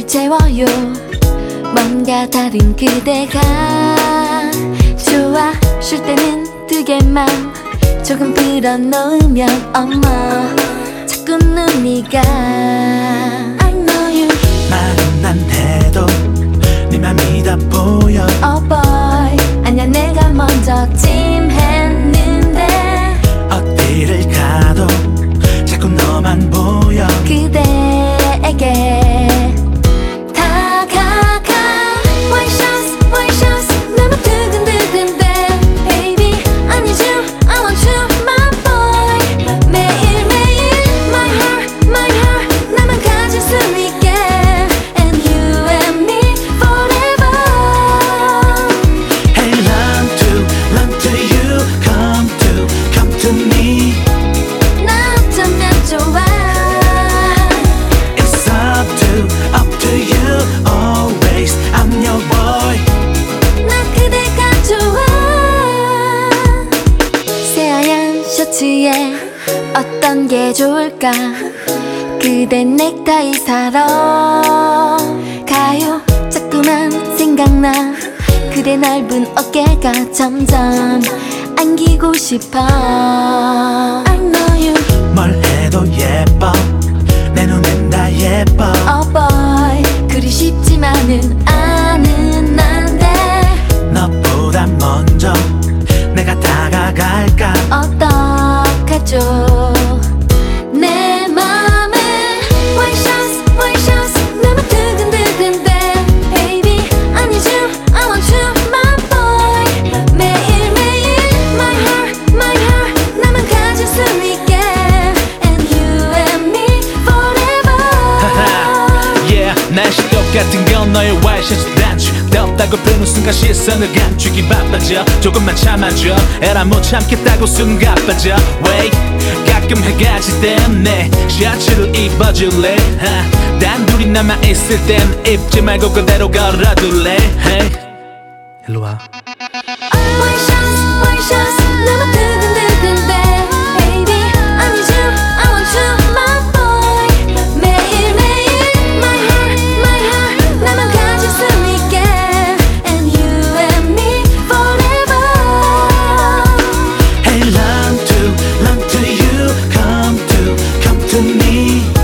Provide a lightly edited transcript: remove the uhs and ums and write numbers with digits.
채워요. 뭔가 다른 그대가 좋아. 쉴 때는 두 개만 조금 풀어놓으면 어머 자꾸 눈이 가. I know you. 말은 안 해도 네 맘이 다 보여. Oh boy 아냐 내가 먼저 찜했는데 어디를 가도 자꾸 너만 보여. 그대에게 다가가. White shoes, white shoes 내 맘 두근두근대. Baby I need you, I want you, my boy. 매일매일 my heart, my heart 나만 가질 수 있게. And you and me forever. Hey long to you, come to me. 나 어쩌면 좋아. It's up to you always. I'm your boy. 나 그대가 좋아. 새하얀 셔츠에 어떤 게 좋을까. 그대 넥타이 사러 가요. 자꾸만 생각나. 그대 넓은 어깨가 점점 안기고 싶어. I know you. 뭘 해도 예뻐. 내 눈엔 다 예뻐. Oh boy 그리 쉽지만은 않은 난데 너보다 먼저 내가 다가갈까. 어떡하죠. 내 맘에 White shoes, white shoes 내 맘 두근두근대. Baby I need you, I want you, my boy. 매일매일 my heart, my heart 나만 가질 수 있게. And you and me forever. Yeah 날씨 똑같은 건 너의 와이셔츠 단추. 덥다고 부는 순간 시선을 감추기 바빠져. 조금만 참아줘. 에라 못 참겠다고 순간 빠져. Wait 가끔 해가 질 때문에 셔츠를 입어줄래. 단둘이 남아있을 땐 입지 말고 그대로 걸어둘래. Hey 일로와. White shoes, white shoes 내 맘 두근두근대. Baby I need you, I want you, my boy. 매일매일 my heart, my heart 나만 가질 수 있게. And you and me forever. Hey long to you, come to me.